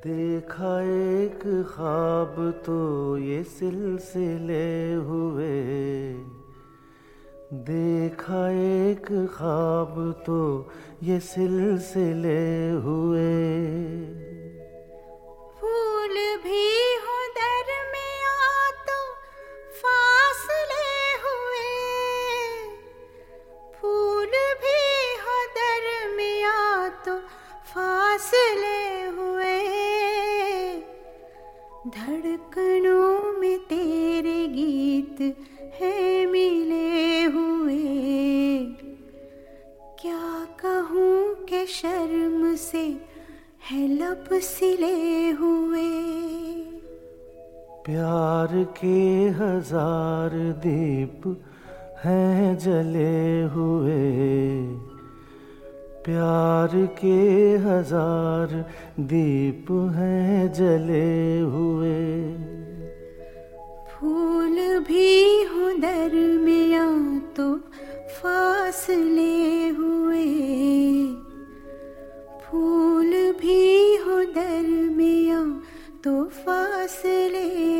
देखा एक ख्वाब तो ये सिलसिले हुए, देखा एक ख्वाब तो ये सिलसिले हुए। फूल भी हो दरमियां तो फासले हुए, फूल भी हो दरमियां तो फासले हुए। धड़कनों में तेरे गीत है मिले हुए, क्या कहूँ कि शर्म से है लब सिले हुए। प्यार के हजार दीप हैं जले हुए, प्यार के हजार दीप हैं जले हुए। फूल भी हो दरमियां तो फासले हुए, फूल भी हो दरमियां तो फासले